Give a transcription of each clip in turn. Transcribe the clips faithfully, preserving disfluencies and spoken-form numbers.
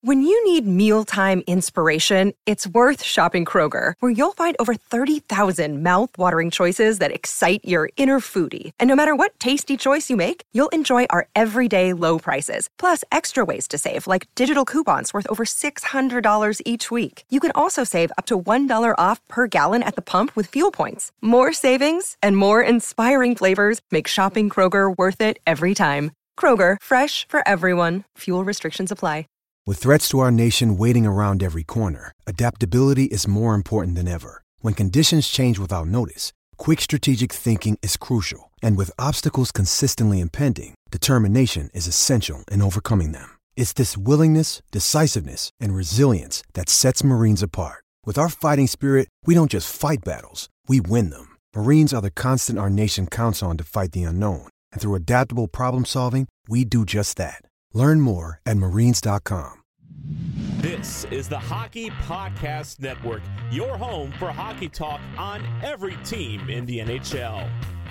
When you need mealtime inspiration, it's worth shopping Kroger, where you'll find over thirty thousand mouth-watering choices that excite your inner foodie. And no matter what tasty choice you make, you'll enjoy our everyday low prices, plus extra ways to save, like digital coupons worth over six hundred dollars each week. You can also save up to one dollar off per gallon at the pump with fuel points. More savings and more inspiring flavors make shopping Kroger worth it every time. Kroger, fresh for everyone. Fuel restrictions apply. With threats to our nation waiting around every corner, adaptability is more important than ever. When conditions change without notice, quick strategic thinking is crucial. And with obstacles consistently impending, determination is essential in overcoming them. It's this willingness, decisiveness, and resilience that sets Marines apart. With our fighting spirit, we don't just fight battles, we win them. Marines are the constant our nation counts on to fight the unknown. And through adaptable problem solving, we do just that. Learn more at marines dot com. This is the Hockey Podcast Network, your home for hockey talk on every team in the N H L.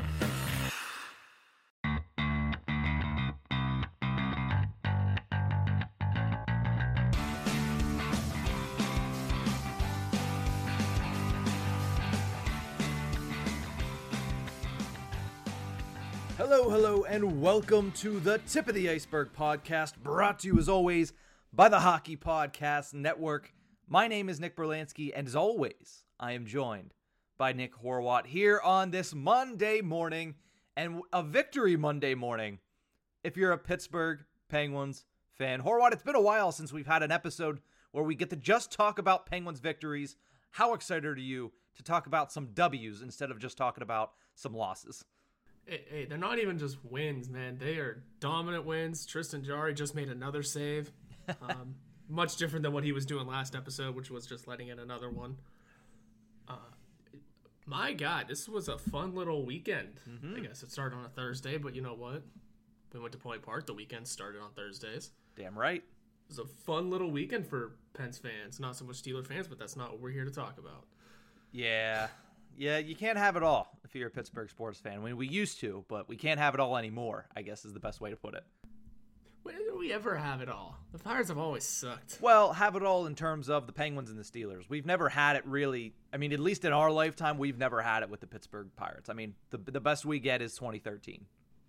Hello, hello, and welcome to the Tip of the Iceberg podcast, brought to you as always by the Hockey Podcast Network. My name is Nick Berlansky, and as always, I am joined by Nick Horwat here on this Monday morning, and a victory Monday morning if you're a Pittsburgh Penguins fan. Horwat, it's been a while since we've had an episode where we get to just talk about Penguins victories. How excited are you to talk about some W's instead of just talking about some losses? Hey, hey, they're not even just wins, man. They are dominant wins. Tristan Jarry just made another save. Um, much different than what he was doing last episode, which was just letting in another one. Uh, my God, this was a fun little weekend. Mm-hmm. I guess it started on a Thursday, but you know what? We went to Point Park. The weekend started on Thursdays. Damn right. It was a fun little weekend for Pens fans. Not so much Steeler fans, but that's not what we're here to talk about. Yeah. Yeah, you can't have it all if you're a Pittsburgh sports fan. I mean, we used to, but we can't have it all anymore, I guess is the best way to put it. When did we ever have it all? The Pirates have always sucked. Well, have it all in terms of the Penguins and the Steelers. We've never had it really. I mean, at least in our lifetime, we've never had it with the Pittsburgh Pirates. I mean, the the best we get is twenty thirteen.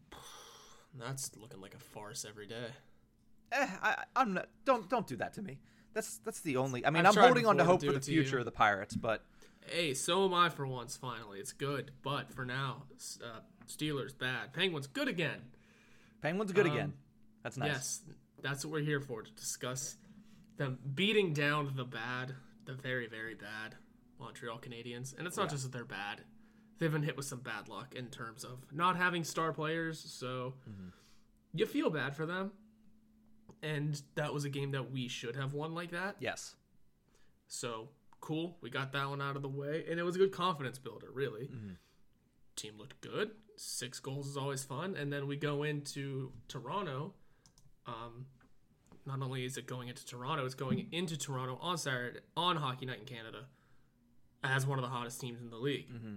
That's looking like a farce every day. Eh, I, I'm not. Don't don't do that to me. That's that's the only. I mean, I've I'm holding on to hope to for the future of the Pirates, but. Hey, so am I for once, finally. It's good. But for now, uh, Steelers, bad. Penguins, good again. Penguins, good um, again. That's nice. Yes, that's what we're here for, to discuss them beating down the bad, the very, very bad Montreal Canadiens. And it's not yeah. just that they're bad. They've been hit with some bad luck in terms of not having star players, so mm-hmm. you feel bad for them. And that was a game that we should have won like that. Yes. So... cool, we got that one out of the way, and it was a good confidence builder, really. Mm-hmm. Team looked good. Six goals is always fun, and then we go into Toronto. Um, not only is it going into Toronto, it's going into Toronto on Saturday, on Hockey Night in Canada, as one of the hottest teams in the league. Mm-hmm.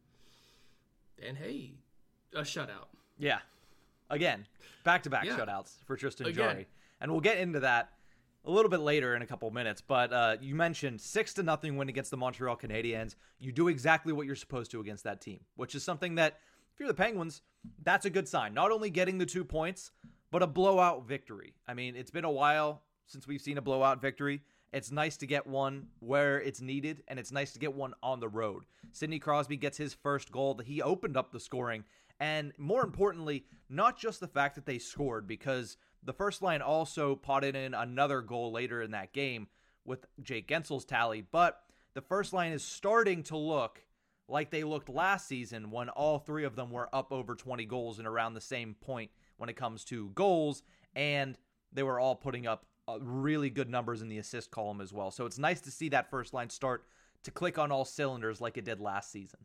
And hey, a shutout. Yeah. Again, back-to-back yeah. shutouts for Tristan Again. Jarry. And we'll get into that a little bit later in a couple minutes, but uh, you mentioned six to nothing win against the Montreal Canadiens. You do exactly what you're supposed to against that team, which is something that, if you're the Penguins, that's a good sign. Not only getting the two points, but a blowout victory. I mean, it's been a while since we've seen a blowout victory. It's nice to get one where it's needed, and it's nice to get one on the road. Sidney Crosby gets his first goal. He opened up the scoring, and more importantly, not just the fact that they scored, because the first line also potted in another goal later in that game with Jake Gensel's tally, but the first line is starting to look like they looked last season when all three of them were up over twenty goals and around the same point when it comes to goals, and they were all putting up uh, really good numbers in the assist column as well. So it's nice to see that first line start to click on all cylinders like it did last season.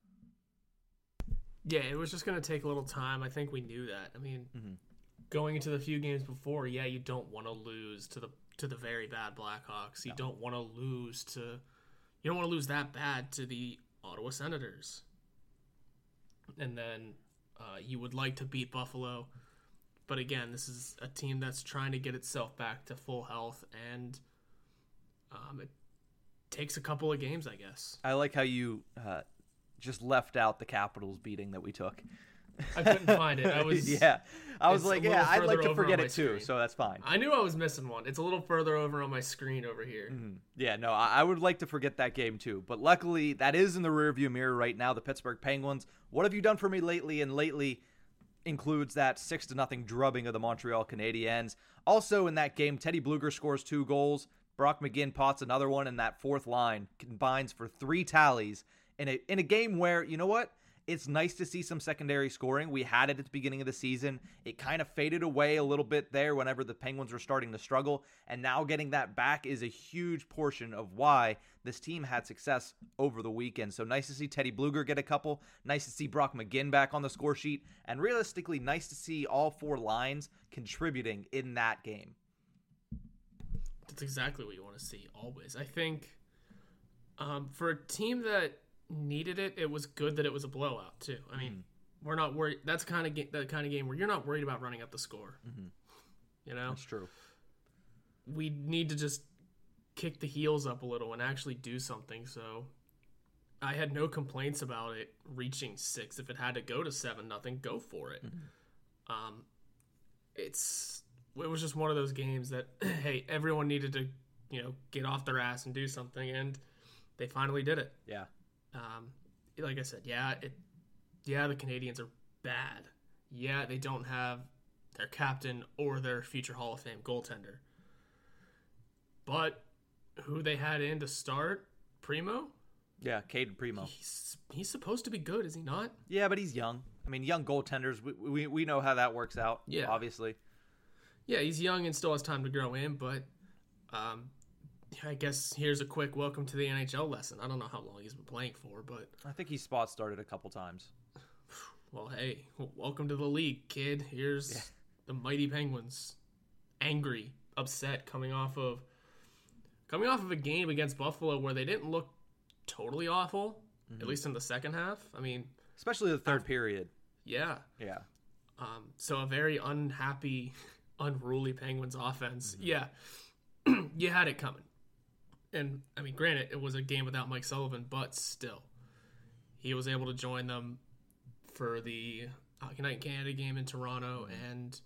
Yeah, it was just going to take a little time. I think we knew that. I mean, mm-hmm. going into the few games before, yeah, you don't want to lose to the to the very bad Blackhawks. You no. don't want to lose to you don't want to lose that bad to the Ottawa Senators. And then uh, you would like to beat Buffalo But again, this is a team that's trying to get itself back to full health, and um, it takes a couple of games, I guess. I like how you uh, just left out the Capitals beating that we took. I couldn't find it. I was yeah. I was like, yeah, I'd like to over forget on it too, screen. so that's fine. I knew I was missing one. It's a little further over on my screen over here. Mm-hmm. Yeah, no, I, I would like to forget that game too, but luckily that is in the rearview mirror right now. The Pittsburgh Penguins. What have you done for me lately? And lately includes that six to nothing drubbing of the Montreal Canadiens. Also in that game, Teddy Bluger scores two goals. Brock McGinn pots another one, and that fourth line combines for three tallies in a in a game where, you know what? It's nice to see some secondary scoring. We had it at the beginning of the season. It kind of faded away a little bit there whenever the Penguins were starting to struggle, and now getting that back is a huge portion of why this team had success over the weekend. So nice to see Teddy Bluger get a couple. Nice to see Brock McGinn back on the score sheet, and realistically, nice to see all four lines contributing in that game. That's exactly what you want to see always. I think um, for a team that needed it, it was good that it was a blowout too. I mean, mm-hmm. we're not worried. That's kind of ga- that kind of game where you're not worried about running up the score. Mm-hmm. You know, that's true. We need to just kick the heels up a little and actually do something. So I had no complaints about it reaching six. If it had to go to seven nothing, go for it. Mm-hmm. Um, it's it was just one of those games that hey, everyone needed to you know get off their ass and do something, and they finally did it. Yeah. Um, like I said, yeah, it, yeah, the Canadiens are bad. Yeah, they don't have their captain or their future Hall of Fame goaltender. But who they had in to start, Primo? Yeah, Caden Primo. He's, he's supposed to be good, is he not? Yeah, but he's young. I mean, young goaltenders, we we, we know how that works out, yeah. obviously. Yeah, he's young and still has time to grow in, but um, I guess here's a quick welcome to the N H L lesson. I don't know how long he's been playing for, but I think he spot started a couple times. Well, hey, welcome to the league, kid. Here's yeah. the mighty Penguins, angry, upset, coming off of coming off of a game against Buffalo where they didn't look totally awful, mm-hmm. at least in the second half. I mean, especially the third uh, period. Yeah, yeah. Um, so a very unhappy, unruly Penguins offense. Mm-hmm. Yeah, you had it coming. And, I mean, granted, it was a game without Mike Sullivan, but still. He was able to join them for the Hockey Night in Canada game in Toronto, and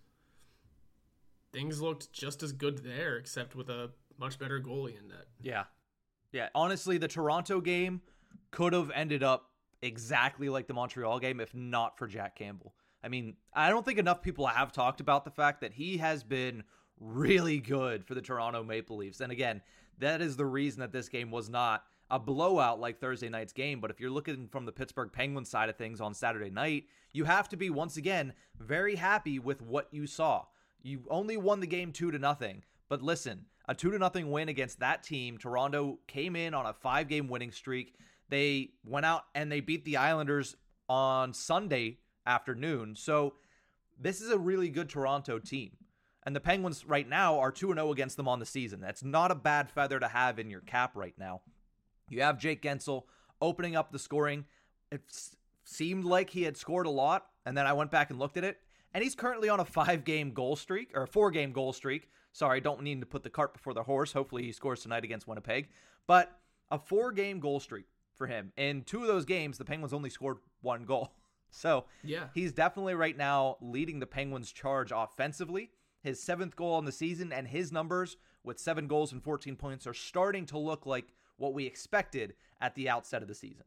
things looked just as good there, except with a much better goalie in net. Yeah. Yeah, honestly, the Toronto game could have ended up exactly like the Montreal game if not for Jack Campbell. I mean, I don't think enough people have talked about the fact that he has been really good for the Toronto Maple Leafs. And again, that is the reason that this game was not a blowout like Thursday night's game. But if you're looking from the Pittsburgh Penguins side of things on Saturday night, you have to be, once again, very happy with what you saw. You only won the game two to nothing. But listen, a two to nothing win against that team. Toronto came in on a five-game winning streak. They went out and they beat the Islanders on Sunday afternoon. So this is a really good Toronto team. And the Penguins right now are two and oh against them on the season. That's not a bad feather to have in your cap right now. You have Jake Gensel opening up the scoring. It seemed like he had scored a lot, and then I went back and looked at it, and he's currently on a five-game goal streak, or a four-game goal streak. Sorry, don't need to put the cart before the horse. Hopefully he scores tonight against Winnipeg. But a four-game goal streak for him. In two of those games, the Penguins only scored one goal. So yeah, he's definitely right now leading the Penguins' charge offensively. His seventh goal on the season, and his numbers with seven goals and fourteen points are starting to look like what we expected at the outset of the season.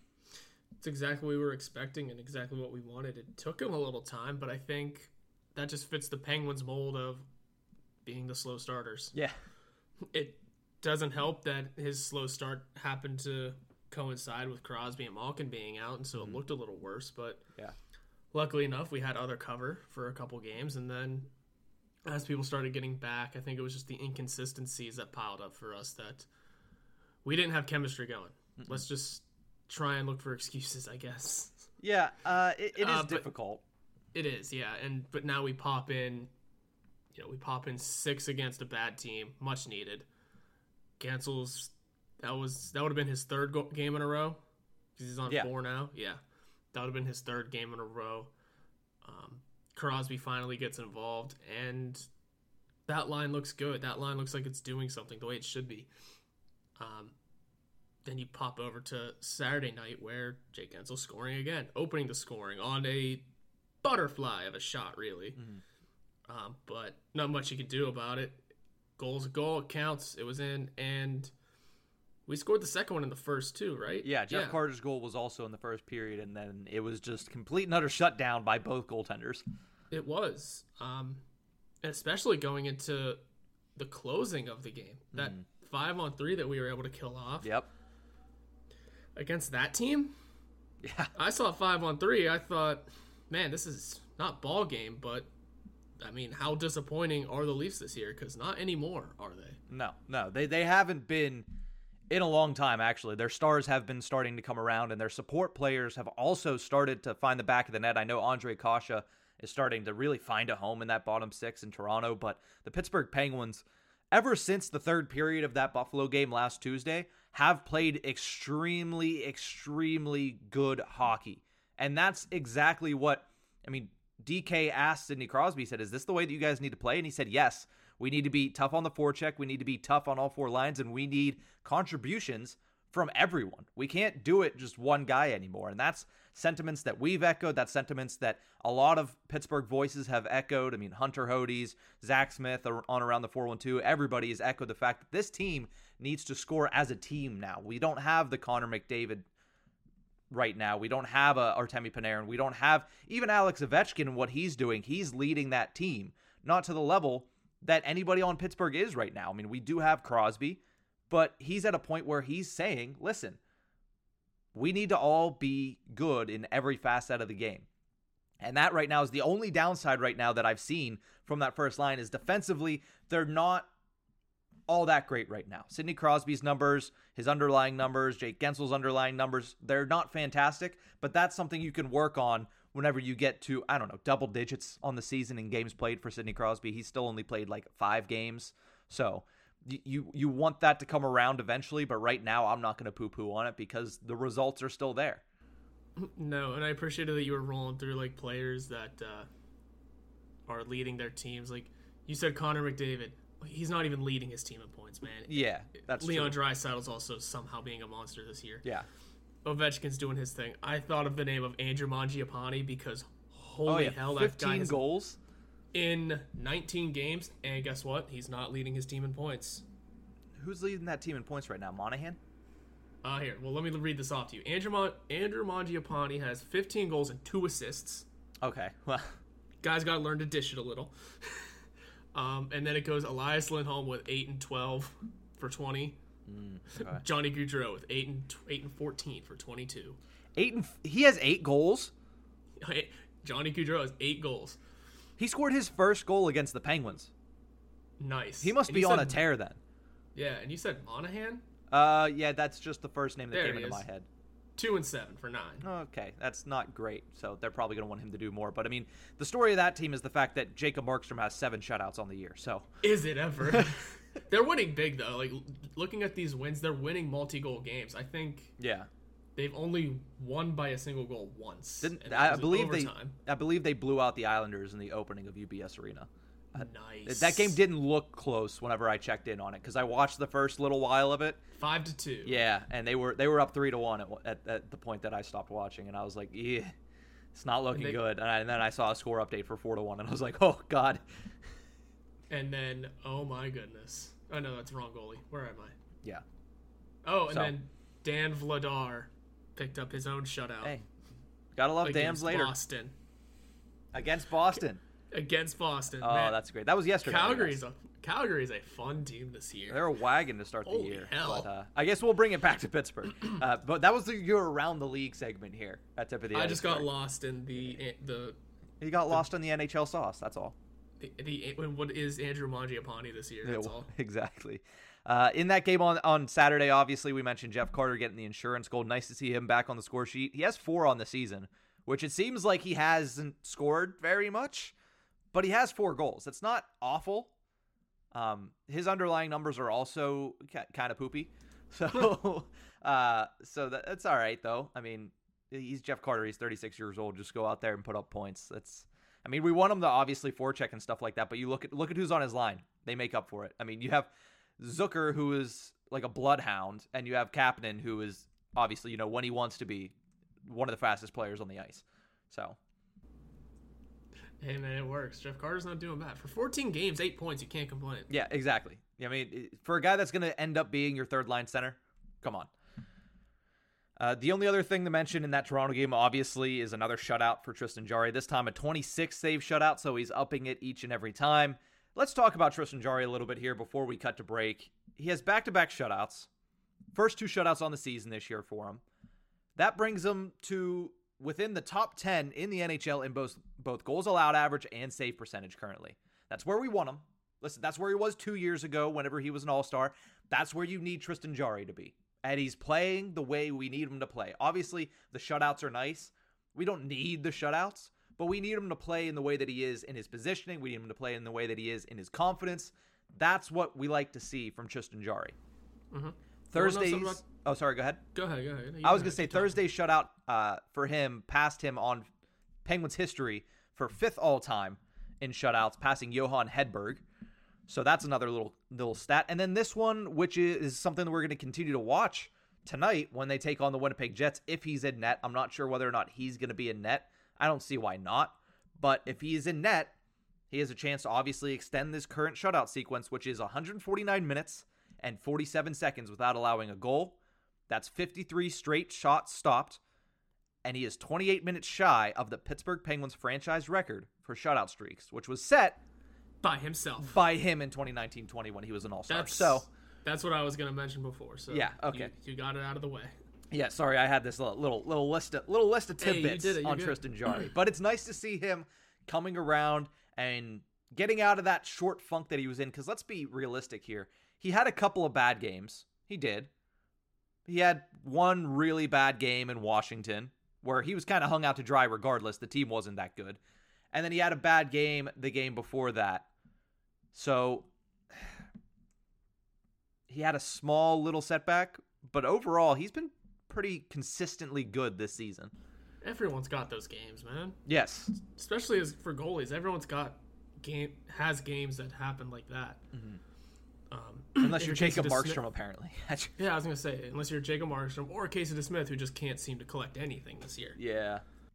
It's exactly what we were expecting and exactly what we wanted. It took him a little time, but I think that just fits the Penguins' mold of being the slow starters. Yeah. It doesn't help that his slow start happened to coincide with Crosby and Malkin being out, and so mm-hmm. it looked a little worse, but yeah, luckily enough, we had other cover for a couple games, and then as people started getting back, I think it was just the inconsistencies that piled up for us that we didn't have chemistry going. Mm-hmm. Let's just try and look for excuses, I guess. Yeah, uh, it, it is uh, difficult. It is, yeah, and but now we pop in, you know, we pop in six against a bad team, much needed. Gensel's that was that would have been his third go- game in a row because he's on yeah. four now. Yeah, that would have been his third game in a row. Um, Crosby finally gets involved, and that line looks good. That line looks like it's doing something the way it should be. Um, then you pop over to Saturday night where Jake Gensel's scoring again, opening the scoring on a butterfly of a shot, really. Mm-hmm. Um, but not much you can do about it. Goal's a goal. It counts. It was in, and we scored the second one in the first too, right? Yeah, Jeff yeah. Carter's goal was also in the first period, and then it was just complete and utter shutdown by both goaltenders. It was. Um, especially going into the closing of the game. That mm. five on three that we were able to kill off. Yep. Against that team? Yeah. I saw five on three. I thought, man, this is not ball game, but I mean, how disappointing are the Leafs this year? Because not anymore, are they? No, no. They, they haven't been in a long time, actually. Their stars have been starting to come around, and their support players have also started to find the back of the net. I know Andre Kasha is starting to really find a home in that bottom six in Toronto, but the Pittsburgh Penguins, ever since the third period of that Buffalo game last Tuesday, have played extremely, extremely good hockey. And that's exactly what, I mean, D K asked Sidney Crosby, said, is this the way that you guys need to play? And he said, yes. We need to be tough on the forecheck. We need to be tough on all four lines, and we need contributions from everyone. We can't do it just one guy anymore. And that's sentiments that we've echoed. That's sentiments that a lot of Pittsburgh voices have echoed. I mean, Hunter Hodes, Zach Smith on around the four one two. Everybody has echoed the fact that this team needs to score as a team now. We don't have the Connor McDavid right now. We don't have a Artemi Panarin. We don't have even Alex Ovechkin and what he's doing. He's leading that team, not to the level that anybody on Pittsburgh is right now. I mean, we do have Crosby, but he's at a point where he's saying, listen, we need to all be good in every facet of the game. And that right now is the only downside right now that I've seen from that first line is defensively, they're not all that great right now. Sidney Crosby's numbers, his underlying numbers, Jake Gensel's underlying numbers, they're not fantastic, but that's something you can work on whenever you get to, I don't know, double digits on the season in games played for Sidney Crosby. He's still only played like five games. So you you want that to come around eventually, but right now I'm not going to poo-poo on it because the results are still there. No, and I appreciated that you were rolling through like players that uh, are leading their teams. Like you said, Connor McDavid. He's not even leading his team in points, man. Yeah, that's Leon true. Draisaitl's also somehow being a monster this year. Yeah. Ovechkin's doing his thing. I thought of the name of Andrew Mangiapane because holy oh, yeah. hell, that fifteen guy has goals in nineteen games, and guess what? He's not leading his team in points. Who's leading that team in points right now? Monahan? Uh, here, well, let me read this off to you. Andrew, Mon- Andrew Mangiapane has fifteen goals and two assists. Okay, well. Guy's got to learn to dish it a little. um, and then it goes Elias Lindholm with eight and twelve for twenty. Mm, okay. Johnny Gaudreau with eight and eight and fourteen for twenty-two. Eight and he has eight goals. Johnny Gaudreau has eight goals. He scored his first goal against the Penguins. Nice. He must and be on said, a tear then. Yeah, and you said Monahan? Uh, yeah, that's just the first name that there came into is. my head. Two and seven for nine. Okay, that's not great. So they're probably going to want him to do more. But I mean, the story of that team is the fact that Jacob Markstrom has seven shutouts on the year. So is it ever? They're winning big though. Like looking at these wins, they're winning multi-goal games. I think. Yeah. They've only won by a single goal once. Didn't, I believe they. I believe they blew out the Islanders in the opening of U B S Arena. Nice. That game didn't look close whenever I checked in on it because I watched the first little while of it. Five to two. Yeah, and they were they were up three to one at, at, at the point that I stopped watching, and I was like, yeah, it's not looking and they, good. And, I, and then I saw a score update for four to one, and I was like, oh god. And then, oh my goodness, oh no, that's the wrong goalie. Where am I? Yeah. Oh, and so. then Dan Vladar picked up his own shutout. Hey, gotta love Dams later. Boston. Against Boston. Against Boston. Oh, Man. that's great. That was yesterday. Calgary's a Calgary's a fun team this year. They're a wagon to start the Holy year. Hell. But uh, I guess we'll bring it back to Pittsburgh. uh, but that was the your around the league segment here at Tip of the I just got lost in the the. You got the, lost in the N H L sauce. That's all. The, the what is Andrew Mangiapane this year? That's yeah, all. Exactly. Uh, in that game on, on Saturday, obviously we mentioned Jeff Carter getting the insurance goal. Nice to see him back on the score sheet. He has four on the season, which it seems like he hasn't scored very much. But he has four goals. That's not awful. Um, his underlying numbers are also ca- kind of poopy. So uh, so that, that's all right, though. I mean, he's Jeff Carter. He's thirty-six years old. Just go out there and put up points. That's I mean, we want him to obviously forecheck and stuff like that, but you look at look at who's on his line. They make up for it. I mean, you have Zucker, who is like a bloodhound, and you have Kapanen, who is obviously, you know, when he wants to be, one of the fastest players on the ice. So, hey man, it works. Jeff Carter's not doing bad for fourteen games, eight points. You can't complain. Yeah, exactly. I mean, for a guy that's going to end up being your third line center, come on. Uh, the only other thing to mention in that Toronto game, obviously, is another shutout for Tristan Jarry. This time a twenty-six save shutout, so he's upping it each and every time. Let's talk about Tristan Jarry a little bit here before we cut to break. He has back-to-back shutouts. First two shutouts on the season this year for him. That brings him to within the top ten in the N H L in both, both goals allowed average and save percentage currently. That's where we want him. Listen, that's where he was two years ago whenever he was an all-star. That's where you need Tristan Jarry to be. And he's playing the way we need him to play. Obviously, the shutouts are nice. We don't need the shutouts, but we need him to play in the way that he is in his positioning. We need him to play in the way that he is in his confidence. That's what we like to see from Tristan Jarry. Mm-hmm. Thursdays. About... Oh, sorry. Go ahead. Go ahead. Go ahead. You I was going to say Thursday's shutout uh, for him passed him on Penguins history for fifth all time in shutouts, passing Johan Hedberg. So that's another little little stat. And then this one, which is something that we're going to continue to watch tonight when they take on the Winnipeg Jets, if he's in net. I'm not sure whether or not he's going to be in net. I don't see why not. But if he is in net, he has a chance to obviously extend this current shutout sequence, which is one hundred forty-nine minutes and forty-seven seconds without allowing a goal. That's fifty-three straight shots stopped. And he is twenty-eight minutes shy of the Pittsburgh Penguins franchise record for shutout streaks, which was set by himself. By him in twenty nineteen twenty when he was an all-star. That's, so that's what I was going to mention before. So yeah, okay. You, you got it out of the way. Yeah, sorry, I had this little little, little list of little list of tidbits hey, on good. Tristan Jarry. But it's nice to see him coming around and getting out of that short funk that he was in. Because let's be realistic here. He had a couple of bad games. He did. He had one really bad game in Washington where he was kind of hung out to dry regardless. The team wasn't that good. And then he had a bad game the game before that. So he had a small little setback, but overall he's been pretty consistently good this season. Everyone's got those games, man. Yes. Especially as for goalies, everyone's got game has games that happen like that. Mm-hmm. Um, unless you're Jacob Casey Markstrom, Smith, apparently. yeah, I was gonna say unless you're Jacob Markstrom or Casey DeSmith, who just can't seem to collect anything this year. Yeah,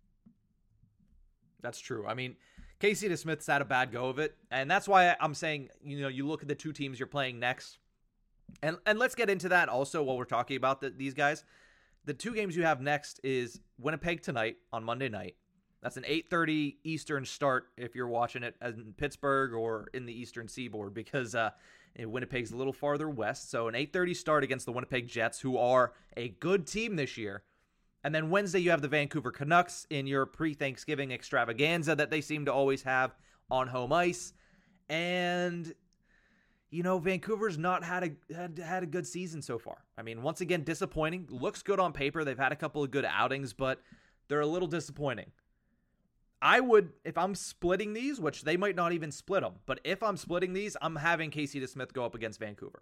that's true. I mean, Casey DeSmith's had a bad go of it, and that's why I'm saying, you know, you look at the two teams you're playing next, and and let's get into that also while we're talking about the, these guys. The two games you have next is Winnipeg tonight on Monday night. That's an eight thirty Eastern start if you're watching it in Pittsburgh or in the Eastern Seaboard, because uh, Winnipeg's a little farther west. So an eight thirty start against the Winnipeg Jets, who are a good team this year. And then Wednesday you have the Vancouver Canucks in your pre-Thanksgiving extravaganza that they seem to always have on home ice. And, you know, Vancouver's not had a had, had a good season so far. I mean, once again, disappointing. Looks good on paper. They've had a couple of good outings, but they're a little disappointing. I would, if I'm splitting these, which they might not even split them, but if I'm splitting these, I'm having Casey DeSmith go up against Vancouver.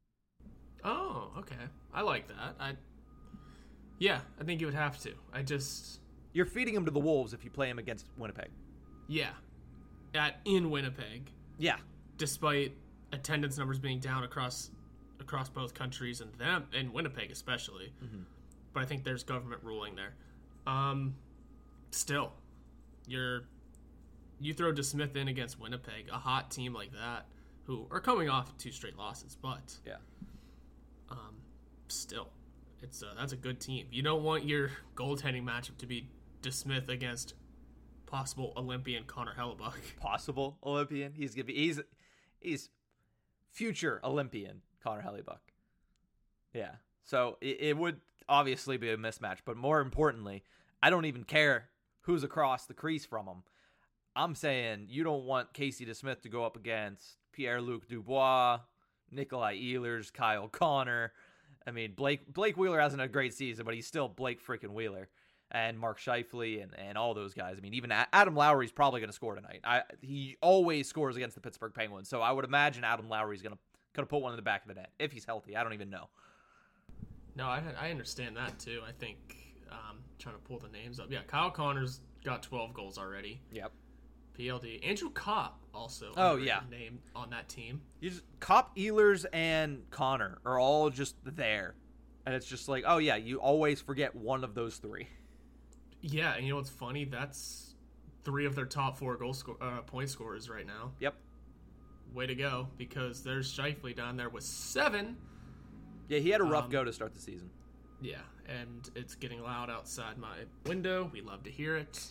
Oh, okay. I like that. I, yeah, I think you would have to. I just... You're feeding him to the Wolves if you play him against Winnipeg. Yeah. At in Winnipeg. Yeah. Despite attendance numbers being down across across both countries and them and Winnipeg especially. Mm-hmm. But I think there's government ruling there. Um, still, you're you throw DeSmith in against Winnipeg, a hot team like that, who are coming off two straight losses, but yeah, um, still, it's uh, that's a good team. You don't want your goaltending matchup to be DeSmith against possible Olympian Connor Hellebuck. Possible Olympian? He's gonna be he's he's future Olympian Connor Hellebuck. Yeah, so it, it would obviously be a mismatch, but more importantly, I don't even care who's across the crease from him. I'm saying you don't want Casey DeSmith to go up against Pierre-Luc Dubois, Nikolai Ehlers, Kyle Connor. I mean, Blake Blake Wheeler hasn't a great season, but he's still Blake freaking Wheeler. And Mark Scheifele and, and all those guys. I mean, even Adam Lowry's probably going to score tonight. I, he always scores against the Pittsburgh Penguins, so I would imagine Adam Lowry's going to going to put one in the back of the net if he's healthy. I don't even know. No, I I understand that too. I think um, trying to pull the names up. Yeah, Kyle Connor's got twelve goals already. Yep. P L D. Andrew Kopp also. Oh, yeah. Named on that team. You just, Kopp, Ehlers, and Connor are all just there. And it's just like, oh, yeah, you always forget one of those three. Yeah, and you know what's funny? That's three of their top four goal score, uh, point scorers right now. Yep. Way to go, because there's Scheifele down there with seven. Yeah, he had a rough Um, go to start the season. Yeah, and it's getting loud outside my window. We love to hear it.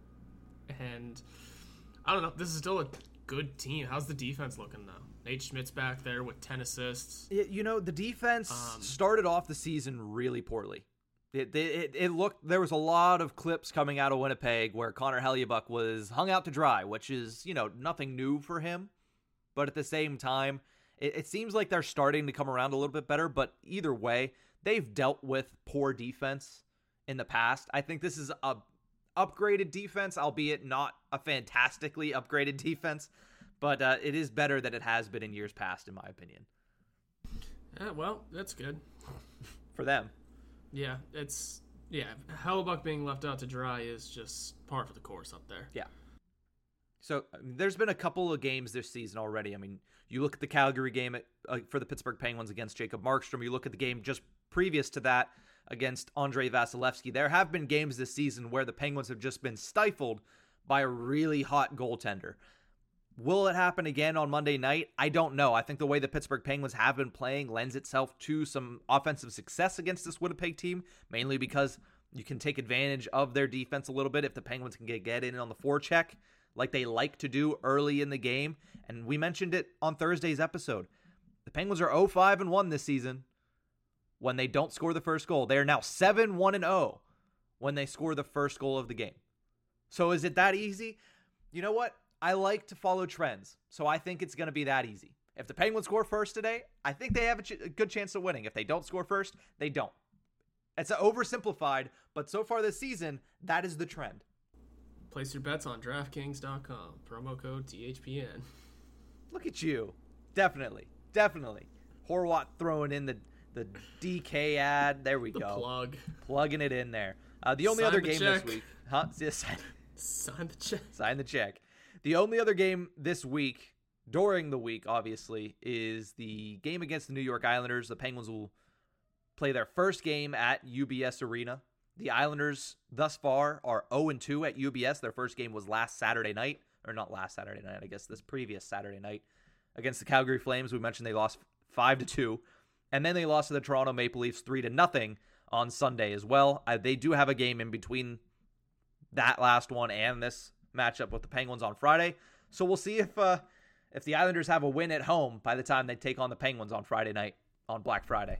And I don't know, this is still a good team. How's the defense looking, though? Nate Schmidt's back there with ten assists. It, you know, the defense Um, started off the season really poorly. It, it it looked, there was a lot of clips coming out of Winnipeg where Connor Hellebuyck was hung out to dry, which is, you know, nothing new for him. But at the same time, it, it seems like they're starting to come around a little bit better. But either way, they've dealt with poor defense in the past. I think this is a upgraded defense, albeit not a fantastically upgraded defense. But uh, it is better than it has been in years past, in my opinion. Yeah, well, that's good. For them. Yeah, it's yeah. Hellebuyck being left out to dry is just par for the course up there. Yeah. So I mean, there's been a couple of games this season already. I mean, you look at the Calgary game at, uh, for the Pittsburgh Penguins against Jacob Markstrom. You look at the game just previous to that against Andrei Vasilevsky. There have been games this season where the Penguins have just been stifled by a really hot goaltender. Will it happen again on Monday night? I don't know. I think the way the Pittsburgh Penguins have been playing lends itself to some offensive success against this Winnipeg team, mainly because you can take advantage of their defense a little bit if the Penguins can get, get in on the forecheck like they like to do early in the game. And we mentioned it on Thursday's episode. The Penguins are oh five and one this season when they don't score the first goal. They are now seven one and oh when they score the first goal of the game. So is it that easy? You know what? I like to follow trends, so I think it's going to be that easy. If the Penguins score first today, I think they have a, ch- a good chance of winning. If they don't score first, they don't. It's oversimplified, but so far this season, that is the trend. Place your bets on DraftKings dot com. Promo code T H P N. Look at you. Definitely. Definitely. Horwat throwing in the, the D K ad. There we The go. plug. Plugging it in there. Uh, the only Sign other the game check. this week. Huh? Sign, Sign the check. sign the check. The only other game this week, during the week, obviously, is the game against the New York Islanders. The Penguins will play their first game at U B S Arena. The Islanders, thus far, are oh and two at U B S. Their first game was last Saturday night. Or not last Saturday night, I guess this previous Saturday night. Against the Calgary Flames, we mentioned they lost five to two. And then they lost to the Toronto Maple Leafs three to nothing on Sunday as well. Uh, they do have a game in between that last one and this matchup with the Penguins on Friday. So we'll see if uh, if the Islanders have a win at home by the time they take on the Penguins on Friday night, on Black Friday.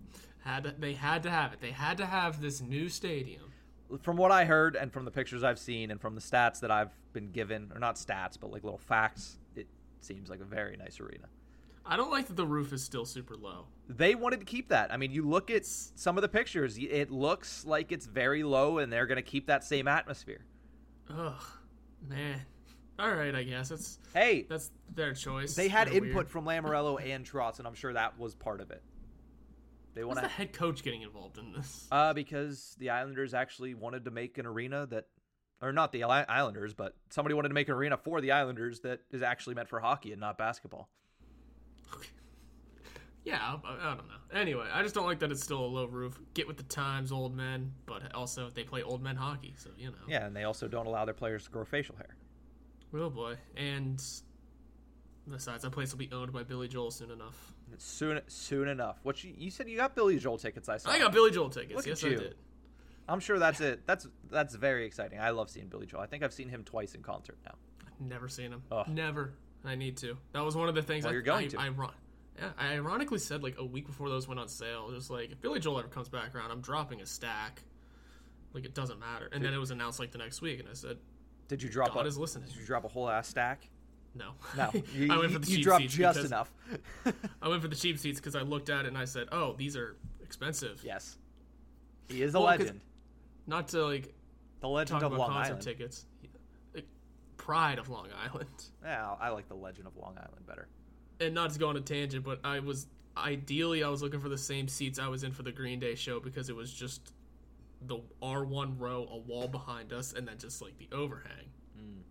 Had to, they had to have it. They had to have this new stadium. From what I heard and from the pictures I've seen and from the stats that I've been given, or not stats, but like little facts, it seems like a very nice arena. I don't like that the roof is still super low. They wanted to keep that. I mean, you look at some of the pictures, it looks like it's very low, and they're going to keep that same atmosphere. Ugh, man. All right, I guess it's Hey, that's their choice. they had They're input weird. from Lamoriello and Trotz, and I'm sure that was part of it. They What's want the to, head coach getting involved in this? uh, because the Islanders actually wanted to make an arena that, or not the Isla- Islanders, but somebody wanted to make an arena for the Islanders that is actually meant for hockey and not basketball. Yeah, I, I don't know. Anyway, I just don't like that it's still a low roof. Get with the times, old men, but also they play old men hockey, so you know. Yeah, and they also don't allow their players to grow facial hair. Oh boy. And besides, that place will be owned by Billy Joel soon enough. Soon, soon enough. What you, you said you got Billy Joel tickets? I saw. I got Billy Joel tickets. Look yes, at you. I did. I'm sure that's it. That's that's very exciting. I love seeing Billy Joel. I think I've seen him twice in concert now. Never seen him. Ugh. Never. I need to. That was one of the things. Well, I, you're going I, to. I, I, yeah, I ironically said like a week before those went on sale, just like if Billy Joel ever comes back around, I'm dropping a stack. Like it doesn't matter. And then it was announced like the next week, and I said, Did you drop? God a, is listening. Did you drop a whole ass stack? No. No, you, I went for the you cheap dropped seats just because- enough. I went for the cheap seats because I looked at it and I said, "Oh, these are expensive." Yes, he is a Well, 'cause- legend. Not to like The legend talk of about Long concert Island. tickets. Like, pride of Long Island. Yeah, I like the legend of Long Island better. And not to go on a tangent, but I was ideally I was looking for the same seats I was in for the Green Day show because it was just the R one row, a wall behind us, and then just like the overhang.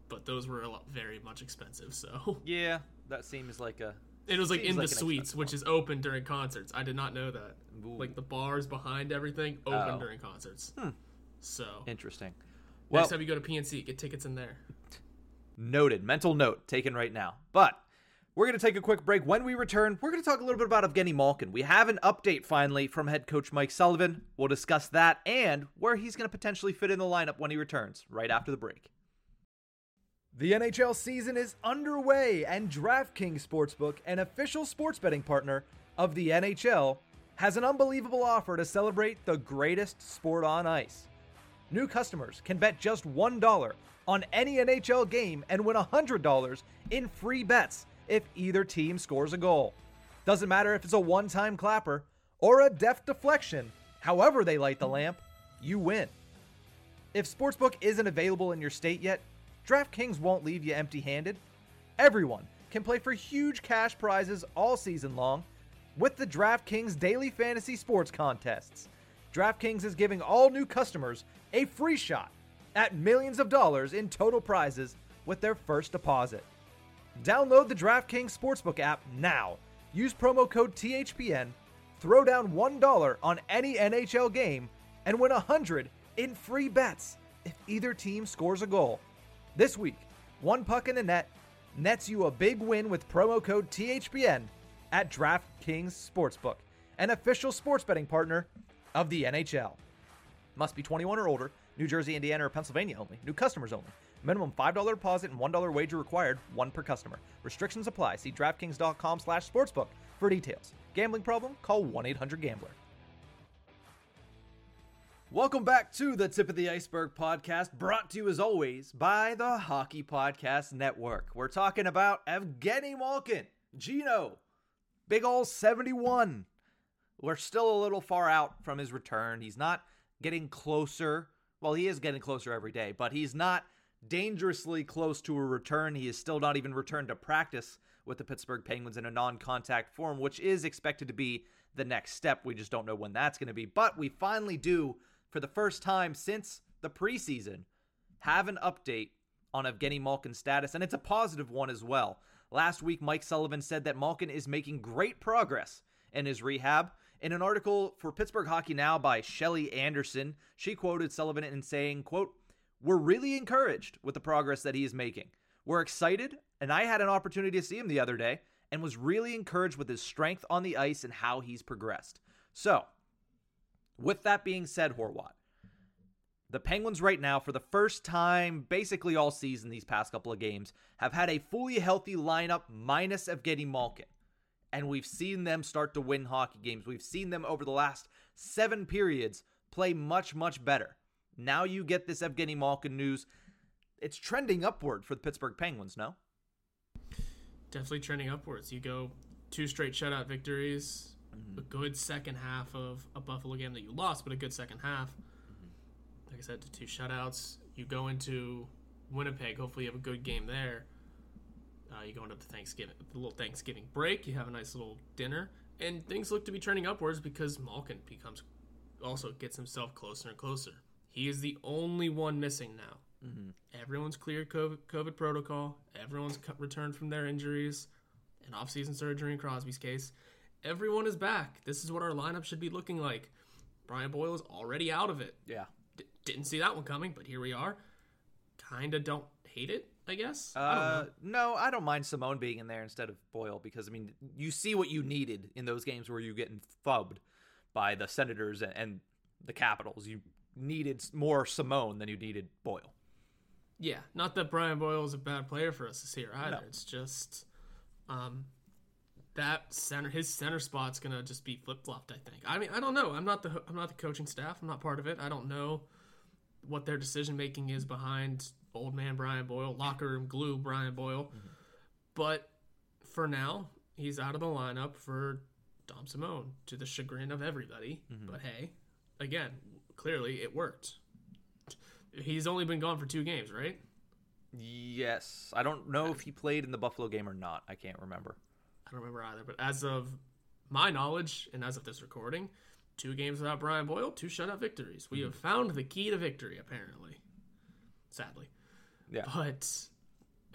but those were a lot, very much expensive. So Yeah, that seems like a. it was like seems in like the an suites, expensive which is open during concerts. I did not know that. Ooh. Like the bars behind everything open Oh. during concerts. Hmm. So Interesting. next Well, time you go to P N C, get tickets in there. noted. Mental note taken right now. But we're going to take a quick break. When we return, we're going to talk a little bit about Evgeny Malkin. We have an update finally from head coach Mike Sullivan. We'll discuss that and where he's going to potentially fit in the lineup when he returns right after the break. The N H L season is underway, and DraftKings Sportsbook, an official sports betting partner of the N H L, has an unbelievable offer to celebrate the greatest sport on ice. New customers can bet just one dollar on any N H L game and win one hundred dollars in free bets if either team scores a goal. Doesn't matter if it's a one-time clapper or a deft deflection, however they light the lamp, you win. If Sportsbook isn't available in your state yet, DraftKings won't leave you empty-handed. Everyone can play for huge cash prizes all season long with the DraftKings Daily Fantasy Sports Contests. DraftKings is giving all new customers a free shot at millions of dollars in total prizes with their first deposit. Download the DraftKings Sportsbook app now. Use promo code T H P N, throw down one dollar on any N H L game, and win one hundred dollars in free bets if either team scores a goal. This week, one puck in the net nets you a big win with promo code T H P N at DraftKings Sportsbook, an official sports betting partner of the N H L. Must be twenty-one or older, New Jersey, Indiana, or Pennsylvania only. New customers only. Minimum five dollars deposit and one dollar wager required, one per customer. Restrictions apply. See DraftKings.com slash sportsbook for details. Gambling problem? Call one eight hundred gambler. Welcome back to the Tip of the Iceberg podcast, brought to you as always by the Hockey Podcast Network. We're talking about Evgeny Malkin, Gino, big ol' seventy-one. We're still a little far out from his return. He's not getting closer. Well, he is getting closer every day, but he's not dangerously close to a return. He is still not even returned to practice with the Pittsburgh Penguins in a non-contact form, which is expected to be the next step. We just don't know when that's going to be. But we finally do, for the first time since the preseason, have an update on Evgeny Malkin's status, and it's a positive one as well. Last week, Mike Sullivan said that Malkin is making great progress in his rehab. In an article for Pittsburgh Hockey Now by Shelley Anderson, she quoted Sullivan in saying, quote, "We're really encouraged with the progress that he is making. We're excited, and I had an opportunity to see him the other day and was really encouraged with his strength on the ice and how he's progressed." So, with that being said, Horwat, the Penguins right now, for the first time basically all season these past couple of games, have had a fully healthy lineup minus Evgeny Malkin. And we've seen them start to win hockey games. We've seen them over the last seven periods play much, much better. Now you get this Evgeny Malkin news. It's trending upward for the Pittsburgh Penguins, no? Definitely trending upwards. You go two straight shutout victories, Mm-hmm. a good second half of a Buffalo game that you lost, but a good second half. Mm-hmm. Like I said, two shutouts. You go into Winnipeg. Hopefully you have a good game there. Uh, you go into the Thanksgiving, the little Thanksgiving break. You have a nice little dinner, and things look to be trending upwards because Malkin becomes also gets himself closer and closer. He is the only one missing now. Mm-hmm. Everyone's cleared COVID, COVID protocol. Everyone's returned from their injuries and off-season surgery in Crosby's case. Everyone is back. This is what our lineup should be looking like. Brian Boyle is already out of it. Yeah. D- didn't see that one coming, but here we are. Kind of don't hate it, I guess. Uh, I don't know. No, I don't mind Simone being in there instead of Boyle because, I mean, you see what you needed in those games where you're getting fubbed by the Senators and, and the Capitals. You needed more Simone than you needed Boyle. Yeah, not that Brian Boyle is a bad player for us this year either. No. It's just um, that center, his center spot's gonna just be flip flopped. I think. I mean, I don't know. I'm not the I'm not the coaching staff. I'm not part of it. I don't know what their decision making is behind old man Brian Boyle, locker room glue Brian Boyle. Mm-hmm. But for now, he's out of the lineup for Dom Simone to the chagrin of everybody. Mm-hmm. But hey, again, clearly it worked. He's only been gone for two games, right? Yes. I don't know if he played in the Buffalo game or not. I can't remember. I don't remember either. But as of my knowledge, and as of this recording, two games without Brian Boyle, two shutout victories. We mm-hmm. have found the key to victory, apparently. Sadly. Yeah. But